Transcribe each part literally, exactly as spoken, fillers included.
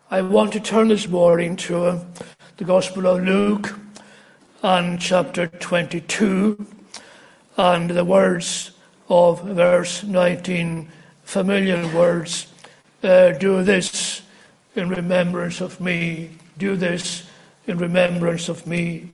I want to turn this morning to uh, the Gospel of Luke and chapter twenty-two and the words of verse nineteen, familiar words. Uh, do this in remembrance of me. Do this in remembrance of me.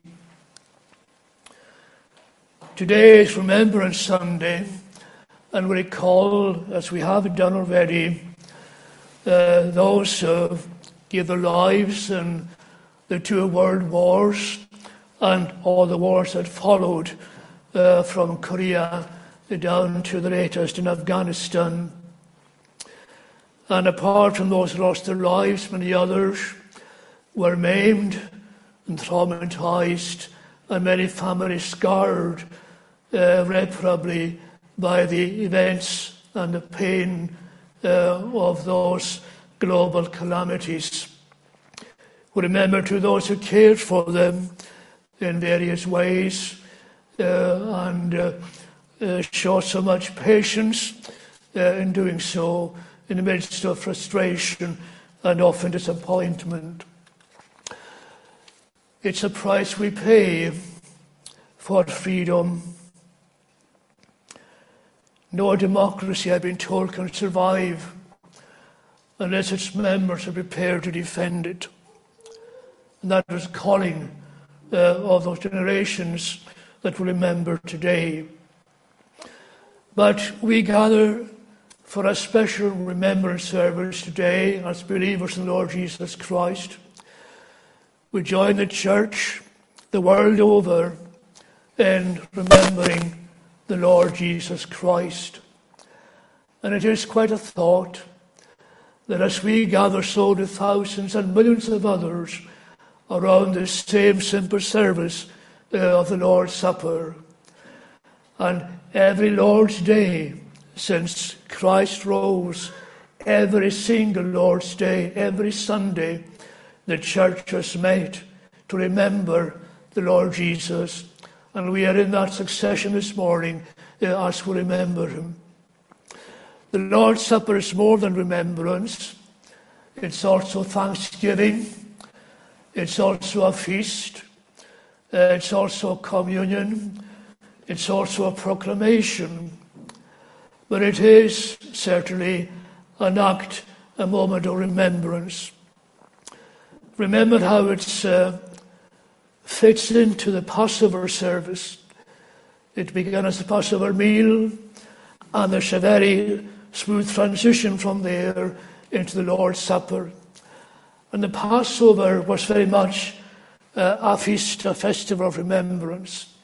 Today is Remembrance Sunday, and we recall, as we have done already, uh, those who gave their lives in the two world wars and all the wars that followed uh, from Korea down to the latest in Afghanistan. And apart from those who lost their lives, many others were maimed and traumatized, and many families scarred uh, irreparably by the events and the pain uh, of those global calamities. We remember to those who cared for them in various ways uh, and uh, uh, showed so much patience uh, in doing so in the midst of frustration and often disappointment. It's a price we pay for freedom. No democracy, I've been told, can survive unless its members are prepared to defend it. And that was calling uh, of those generations that we remember today. But we gather for a special remembrance service today as believers in the Lord Jesus Christ. We join the church the world over in remembering the Lord Jesus Christ. And it is quite a thought that as we gather so do thousands and millions of others around this same simple service uh, of the Lord's Supper. And every Lord's Day since Christ rose, every single Lord's Day, every Sunday, the church has met to remember the Lord Jesus. And we are in that succession this morning uh, as we remember him. The Lord's Supper is more than remembrance. It's also thanksgiving. It's also a feast. Uh, it's also communion. It's also a proclamation. But it is certainly an act, a moment of remembrance. Remember how it uh, fits into the Passover service. It began as a Passover meal, and there's a very smooth transition from there into the Lord's Supper. And the Passover was very much uh, a feast, a festival of remembrance.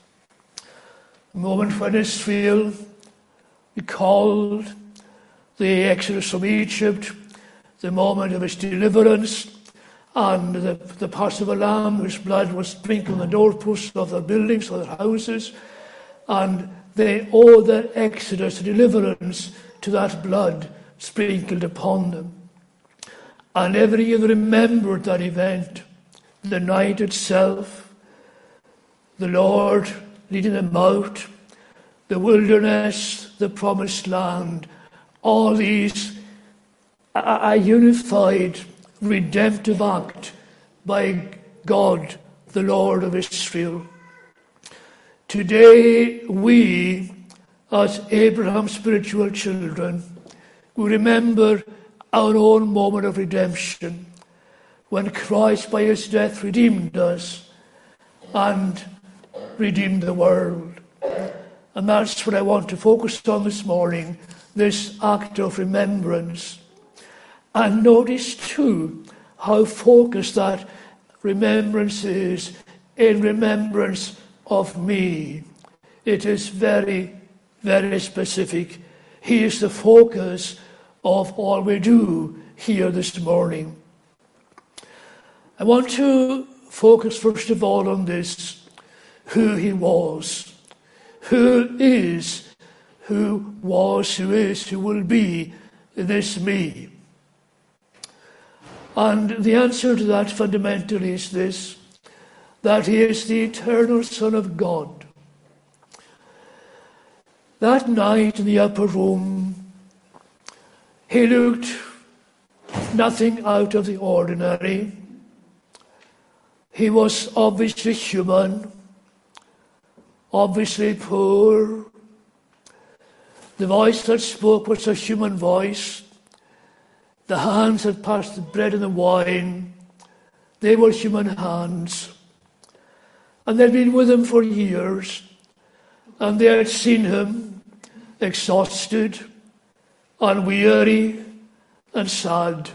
A moment when Israel recalled the exodus from Egypt, the moment of its deliverance, and the, the Passover lamb whose blood was sprinkled on the doorposts of their buildings, of their houses, and they owe their exodus, deliverance, to that blood sprinkled upon them. And every year they remembered that event, the night itself, the Lord leading them out, the wilderness, the promised land, all these a, a unified redemptive act by God, the Lord of Israel. Today we, as Abraham's spiritual children, we remember our own moment of redemption when Christ by his death redeemed us and redeemed the world. And that's what I want to focus on this morning, this act of remembrance. And notice too how focused that remembrance is, in remembrance of me. It is very, very specific. He is the focus of all we do here this morning. I want to focus first of all on this, who he was, who is, who was, who is, who will be this me. And the answer to that fundamentally is this, that he is the eternal Son of God. That night in the upper room, he looked nothing out of the ordinary. He was obviously human, obviously poor. The voice that spoke was a human voice. The hands that passed the bread and the wine, they were human hands. And they'd been with him for years, and they had seen him exhausted and weary and sad.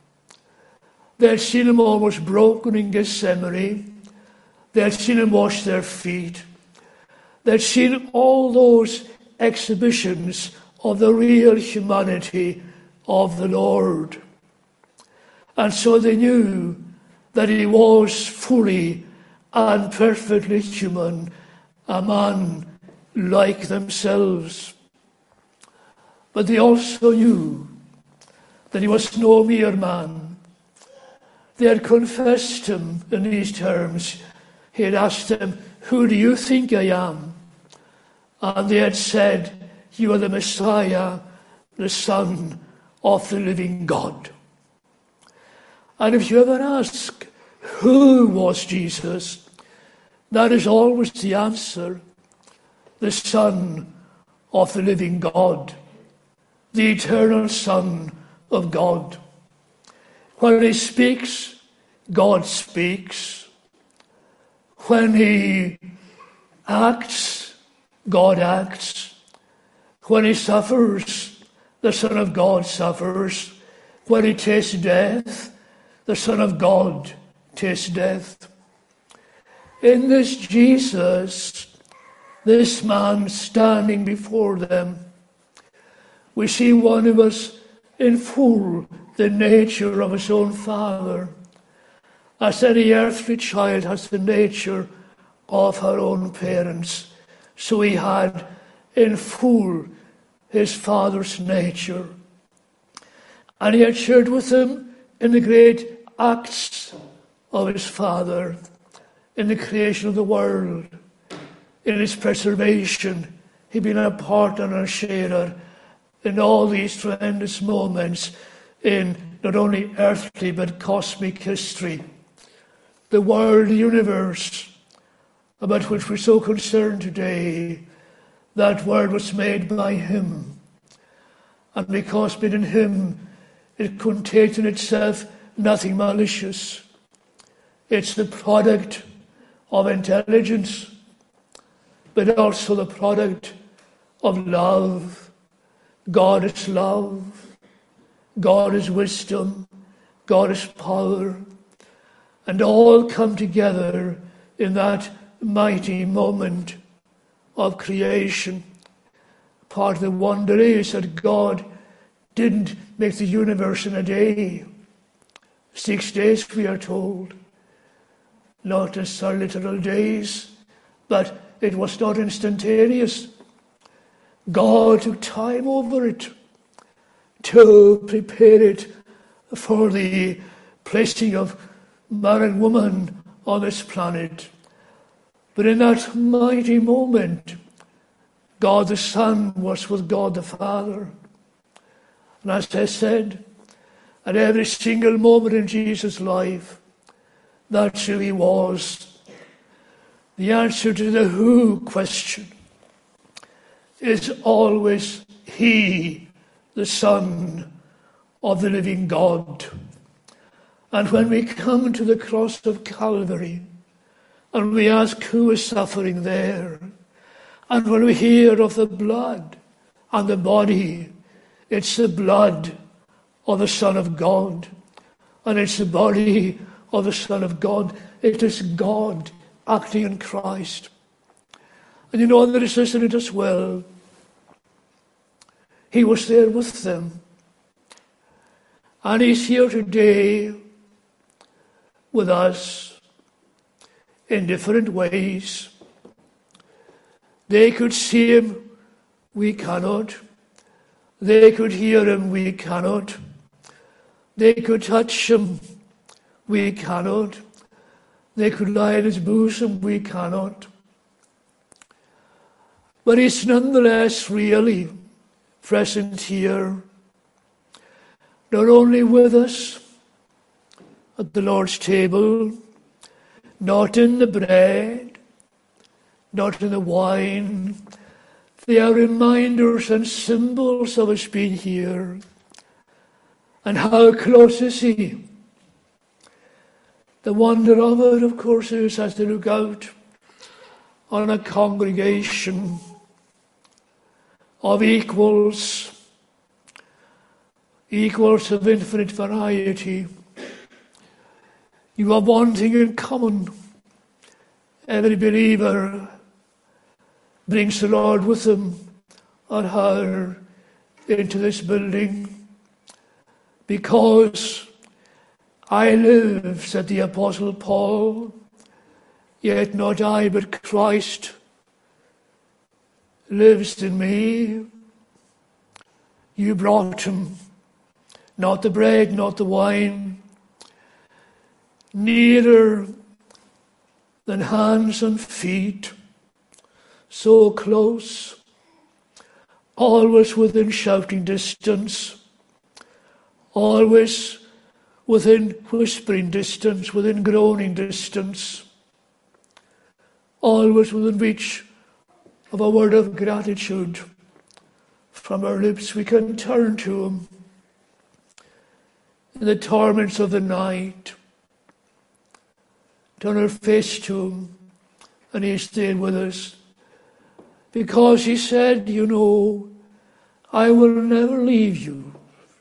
They had seen him almost broken in Gethsemane. They had seen him wash their feet. They had seen all those exhibitions of the real humanity of the Lord. And so they knew that he was fully and perfectly human, a man like themselves. But they also knew that he was no mere man. They had confessed him in these terms. He had asked them, "Who do you think I am?" And they had said, "You are the Messiah, the Son of the living God." And if you ever ask, who was Jesus? That is always the answer. The Son of the living God. The eternal Son of God. When he speaks, God speaks. When he acts, God acts. When he suffers, the Son of God suffers. When he tastes death, the Son of God tastes death. In this Jesus, this man standing before them, we see one who was in full the nature of his own Father, as any earthly child has the nature of her own parents. So he had in full his Father's nature. And he had shared with them in the great acts of his Father, in the creation of the world, in its preservation. He'd been a partner and a sharer in all these tremendous moments in not only earthly but cosmic history. The world, the universe, about which we're so concerned today, that world was made by him. And because made in him, it contains in itself nothing malicious. It's the product of intelligence, but also the product of love. God is love. God is wisdom. God is power. And all come together in that mighty moment of creation. Part of the wonder is that God didn't make the universe in a day. Six days, we are told. Not necessarily literal days, but it was not instantaneous. God took time over it to prepare it for the placing of man and woman on this planet. But in that mighty moment, God the Son was with God the Father. And as I said, at every single moment in Jesus' life, that's who he was. The answer to the who question is always he, the Son of the living God. And when we come to the cross of Calvary, and we ask who is suffering there, and when we hear of the blood and the body, it's the blood of the Son of God, and it's the body of the Son of God. It is God acting in Christ. And you know, there is this in it as well. He was there with them. And he's here today with us in different ways. They could see him, we cannot. They could hear him, we cannot. They could touch him, we cannot. They could lie in his bosom, we cannot. But he's nonetheless really present here. not only with us at the Lord's table, not in the bread, not in the wine. They are reminders and symbols of us being here. And how close is he? The wonder of it, of course, is as they look out on a congregation of equals, equals of infinite variety. You have one thing in common. Every believer brings the Lord with them or her into this building. Because I live, said the Apostle Paul, yet not I, but Christ lives in me. You brought him, not the bread, not the wine, nearer than hands and feet, so close, always within shouting distance, always within whispering distance, within groaning distance, always within reach of a word of gratitude from our lips. We can turn to him in the torments of the night, turn our face to him, and he stayed with us. Because he said, you know, I will never leave you.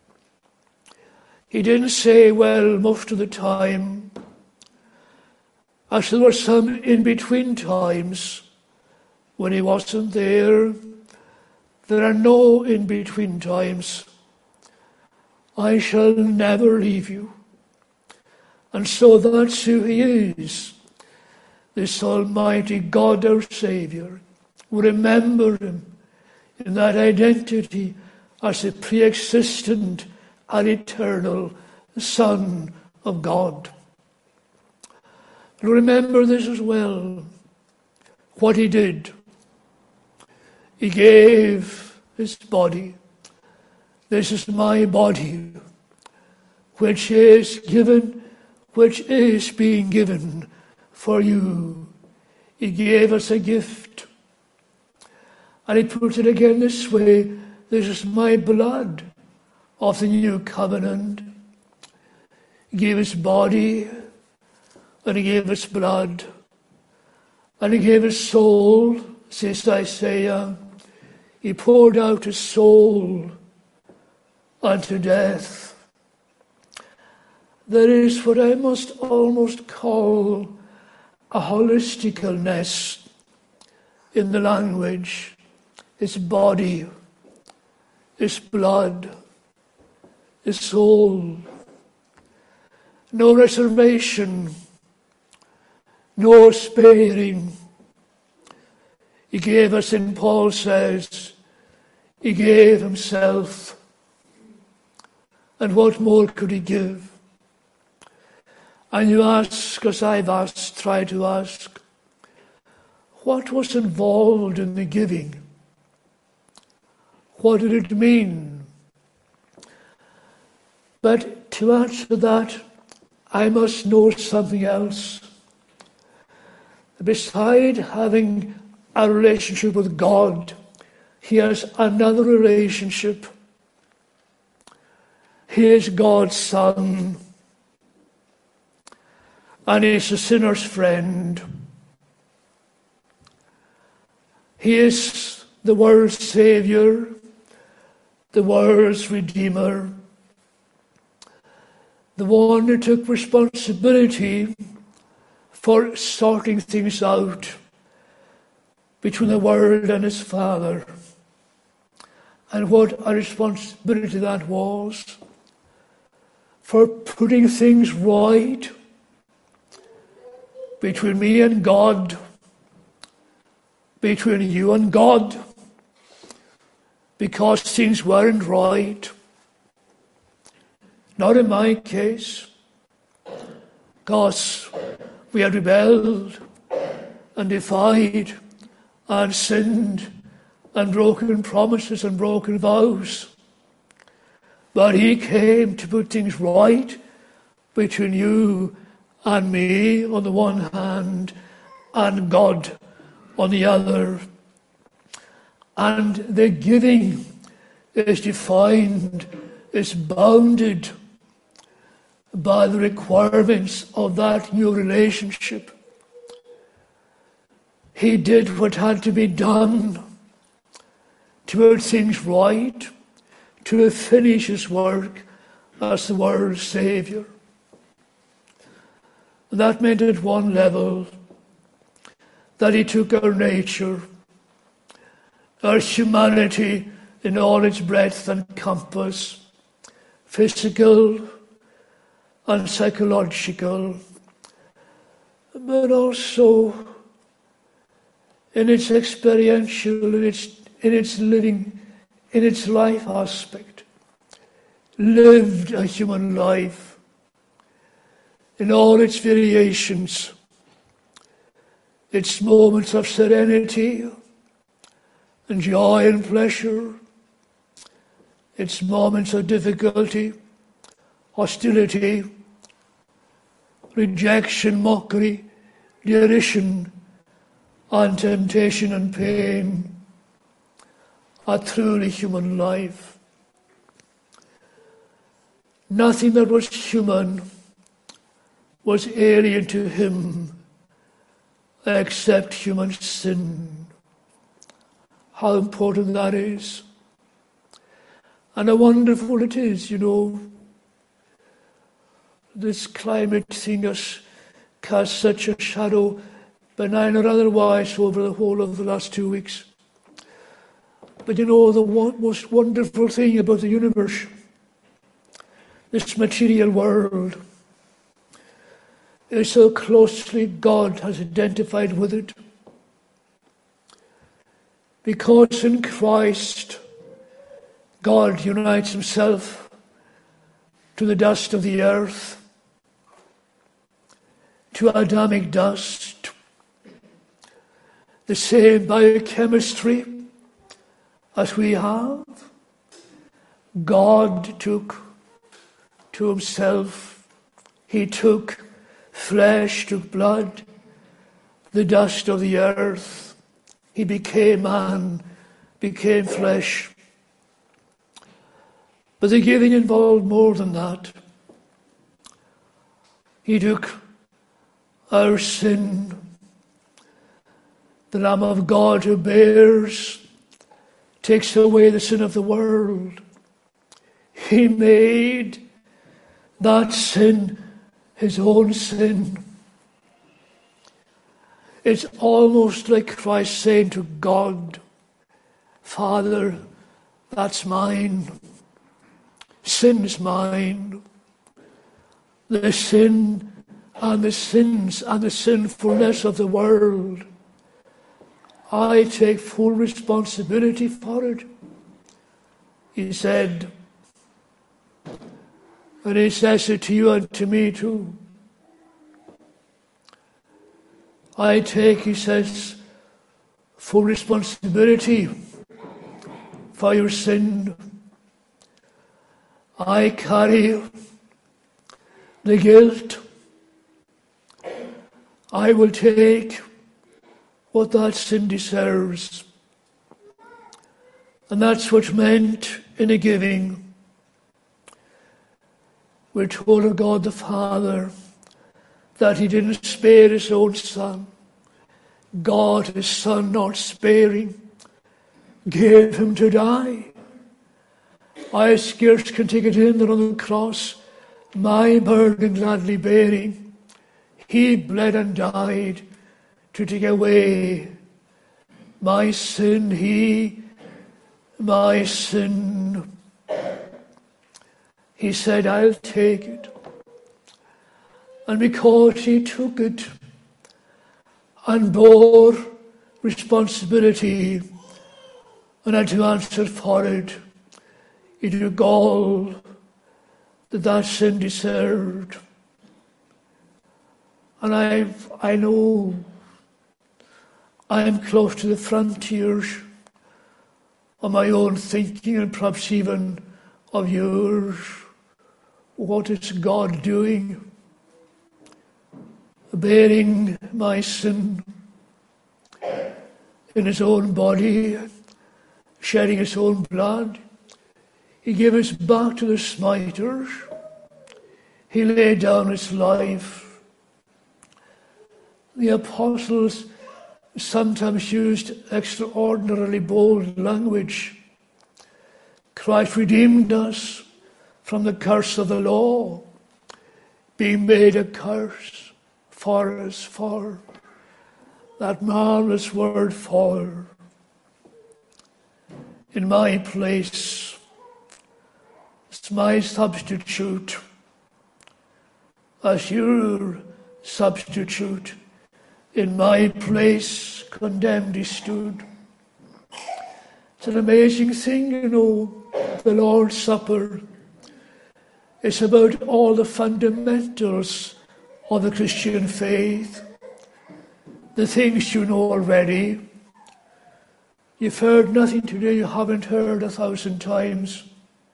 He didn't say, well, most of the time. Actually, there were some in-between times when he wasn't there. There are no in-between times. I shall never leave you. And so that's who he is, this Almighty God, our Saviour. We remember him in that identity as the pre-existent and eternal Son of God. And remember this as well, what he did. He gave his body. This is my body, which is given which is being given for you. He gave us a gift. And he put it again this way, this is my blood of the new covenant. He gave his body, and he gave his blood, and he gave his soul, says Isaiah. He poured out his soul unto death. There is what I must almost call a holisticalness in the language. His body, his blood, his soul. No reservation, no sparing. He gave us, and Paul says, he gave himself. And what more could he give? And you ask, as I've asked, try to ask, what was involved in the giving? What did it mean? But to answer that, I must know something else. Beside having a relationship with God, he has another relationship. He is God's Son. And he is the sinner's friend. He is the world's Saviour, the world's Redeemer, the one who took responsibility for sorting things out between the world and his Father. And what a responsibility that was, for putting things right between me and God, between you and God, because things weren't right. Not in my case, because we had rebelled and defied and sinned and broken promises and broken vows. But he came to put things right between you and me on the one hand, and God on the other. And the giving is defined, is bounded by the requirements of that new relationship. He did what had to be done to put things right, to finish his work as the world's Saviour. That meant at one level that he took our nature, our humanity in all its breadth and compass, physical and psychological, but also in its experiential, in its, in its living, in its life aspect, lived a human life in all its variations, its moments of serenity and joy and pleasure, its moments of difficulty, hostility, rejection, mockery, derision, and temptation and pain. A truly human life. Nothing that was human was alien to him except human sin. How important that is. And how wonderful it is, you know. This climate thing has cast such a shadow, benign or otherwise, over the whole of the last two weeks. But you know, the one, most wonderful thing about the universe, this material world, is so closely God has identified with it. Because in Christ, God unites himself to the dust of the earth, to Adamic dust, the same biochemistry as we have. God took to himself, he took flesh, took blood, the dust of the earth. He became man, became flesh. But the giving involved more than that. He took our sin, the Lamb of God who bears, takes away the sin of the world. He made that sin his own sin. It's almost like Christ saying to God, Father, that's mine. Sin's mine. The sin and the sins and the sinfulness of the world. I take full responsibility for it. He said, and he says it to you and to me too. I take, he says, full responsibility for your sin. I carry the guilt. I will take what that sin deserves. And that's what's meant in a giving. We're told of God the Father that he didn't spare his own Son. God, his Son, not sparing, gave him to die. I scarce can take it in that on the cross, my burden gladly bearing, he bled and died to take away my sin, he, my sin. He said, I'll take it. And because he took it and bore responsibility and had to answer for it, he took all that that sin deserved. And I I know I am close to the frontiers of my own thinking and perhaps even of yours. What is God doing? Bearing my sin in his own body, shedding his own blood. He gave us back to the smiters. He laid down his life. The apostles sometimes used extraordinarily bold language. Christ redeemed us from the curse of the law, being made a curse for us, for that marvelous word for. In my place, as my substitute, as your substitute, in my place condemned he stood. It's an amazing thing, you know, the Lord's Supper. It's about all the fundamentals of the Christian faith. The things you know already. You've heard nothing today you haven't heard a thousand times.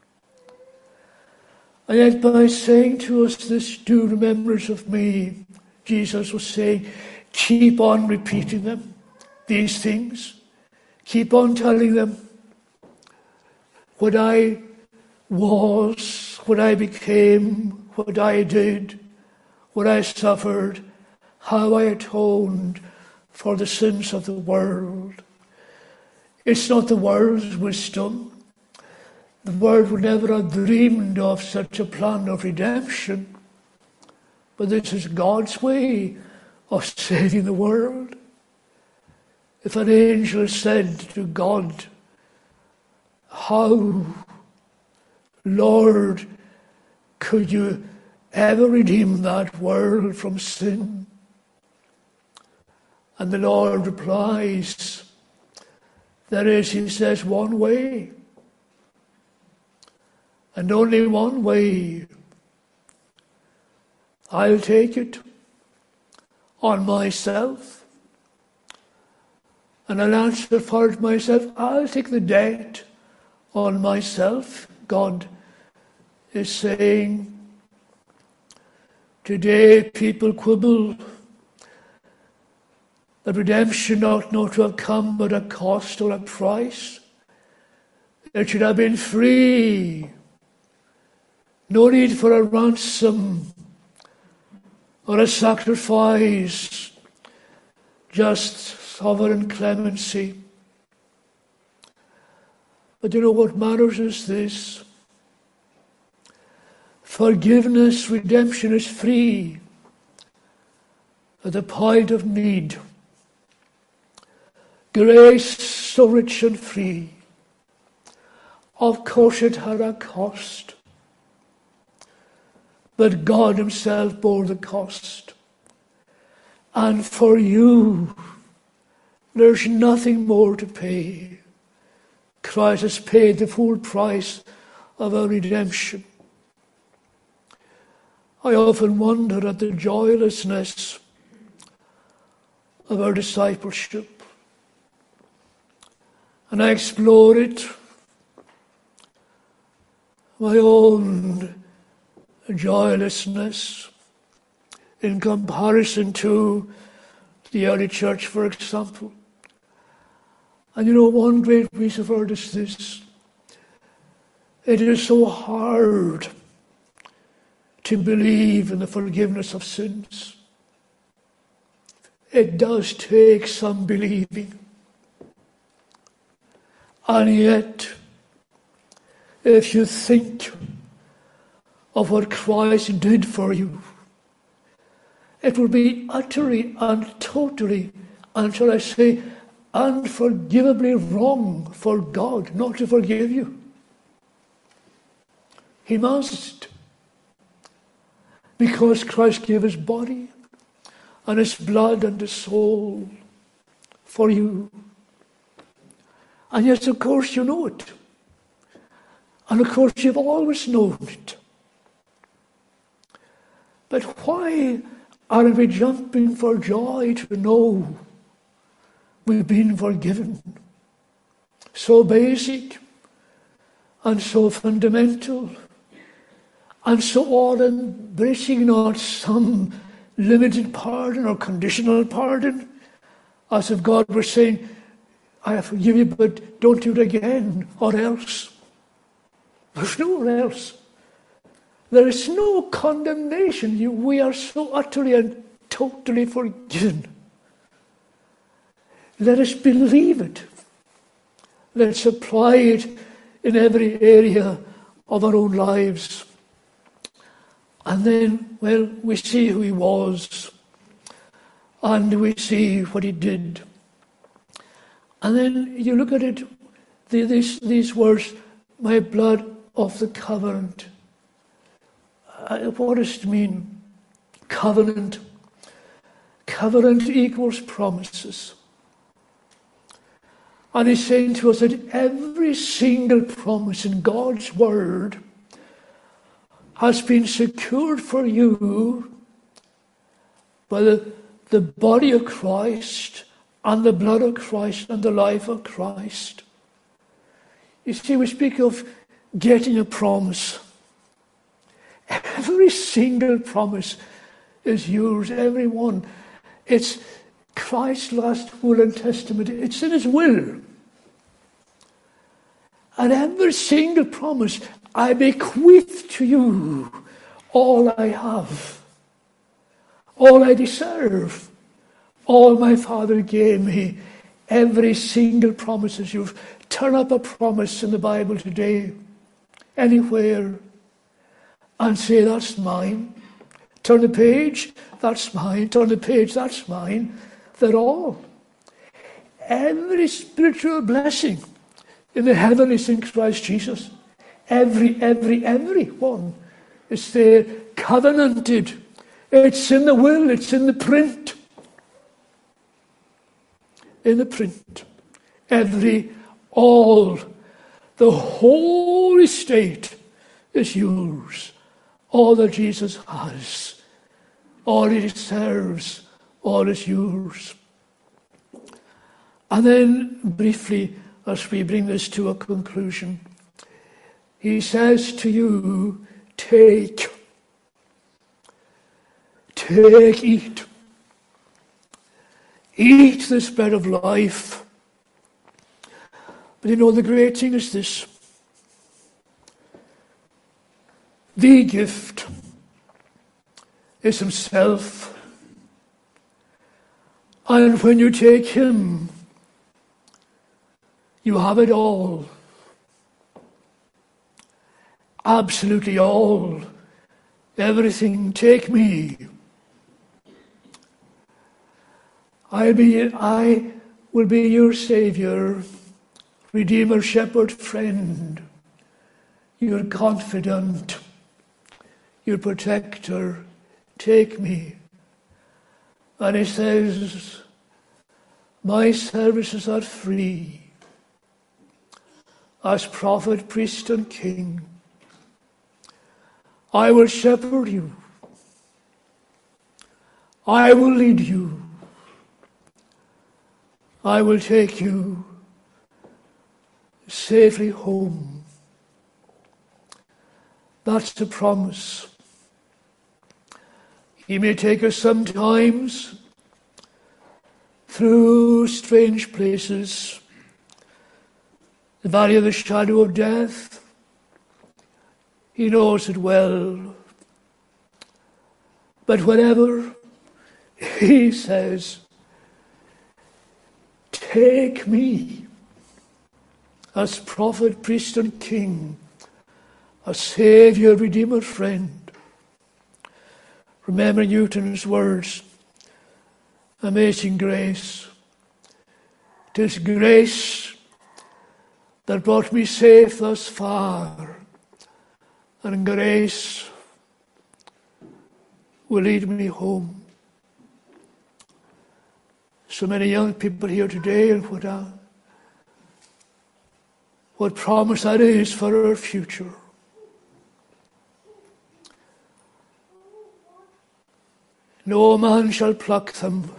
And yet by saying to us this, do remembrance of me, Jesus was saying, keep on repeating them, these things. Keep on telling them what I was, what I became, what I did, what I suffered, how I atoned for the sins of the world. It's not the world's wisdom. The world would never have dreamed of such a plan of redemption. But this is God's way of saving the world. If an angel said to God, how, Lord, could you ever redeem that world from sin? And the Lord replies, there is, he says, one way. And only one way. I'll take it on myself. And I'll answer for it myself. I'll take the debt on myself. God is saying, today people quibble that redemption ought not to have come at a cost or a price. It should have been free. No need for a ransom or a sacrifice, just sovereign clemency. But you know what matters is this. Forgiveness, redemption is free at the point of need. Grace so rich and free. Of course it had a cost. But God himself bore the cost. And for you, there's nothing more to pay. Christ has paid the full price of our redemption. I often wonder at the joylessness of our discipleship. And I explore it, my own joylessness in comparison to the early church, for example. And you know, one great piece of art is this. It is so hard to believe in the forgiveness of sins. It does take some believing. And yet, if you think of what Christ did for you, it will be utterly and totally, and shall I say, unforgivably wrong for God not to forgive you. He must. Because Christ gave his body and his blood and his soul for you. And yes, of course you know it. And of course you've always known it. But why are we jumping for joy to know we've been forgiven? So basic and so fundamental, and so all-embracing, not some limited pardon or conditional pardon, as if God were saying, I forgive you, but don't do it again, or else. There's nowhere else. There is no condemnation. You, we are so utterly and totally forgiven. Let us believe it. Let's apply it in every area of our own lives. And then, well, we see who he was, and we see what he did. And then you look at it, the, these, these words, my blood of the covenant. Uh, what does it mean? Covenant. Covenant equals promises. And he's saying to us that every single promise in God's word has been secured for you by the, the body of Christ and the blood of Christ and the life of Christ. You see, we speak of getting a promise. Every single promise is yours, every one. It's Christ's last will and testament. It's in his will. And every single promise, I bequeath to you all I have, all I deserve, all my Father gave me. Every single promise is yours. Turn up a promise in the Bible today, anywhere, and say, that's mine. Turn the page, that's mine. Turn the page, that's mine. They're all. Every spiritual blessing in the heavenlies in Christ Jesus. Every, every, every one is there, covenanted. It's in the will, it's in the print. In the print. Every, all, the whole estate is yours. All that Jesus has, all he deserves, all is yours. And then briefly, as we bring this to a conclusion, he says to you, take, take, eat. Eat this bread of life. But you know, the great thing is this. The gift is himself. And when you take him, you have it all. Absolutely all. Everything. Take me. I'll be, I will be your Savior, Redeemer, Shepherd, Friend, your confidant, your protector. Take me. And he says, my services are free. As prophet, priest, and king, I will shepherd you. I will lead you. I will take you safely home. That's the promise. He may take us sometimes through strange places, the valley of the shadow of death. He knows it well. But whenever he says, take me as prophet, priest, and king, a Savior, Redeemer, Friend. Remember Newton's words, amazing grace. 'Tis grace that brought me safe thus far, and grace will lead me home. So many young people here today, and what a, what promise that is for our future. No man shall pluck them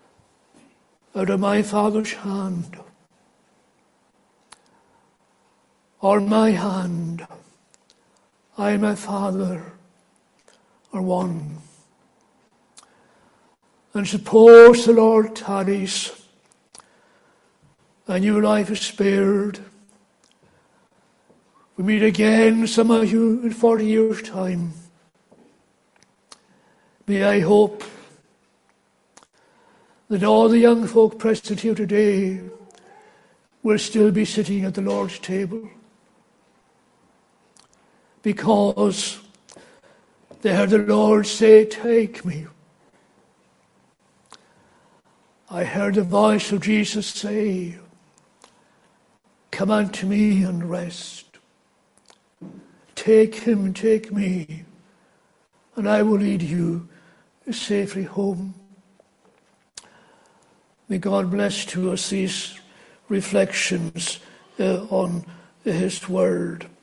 out of my Father's hand. or my hand, I and my Father are one. And suppose the Lord tarries, and your life is spared. We meet again, some of you, in forty years' time. May I hope that all the young folk present here today will still be sitting at the Lord's table, because they heard the Lord say, "Take me." I heard the voice of Jesus say, "Come unto me and rest." Take him, take me, and I will lead you safely home. May God bless to us these reflections uh, on his word.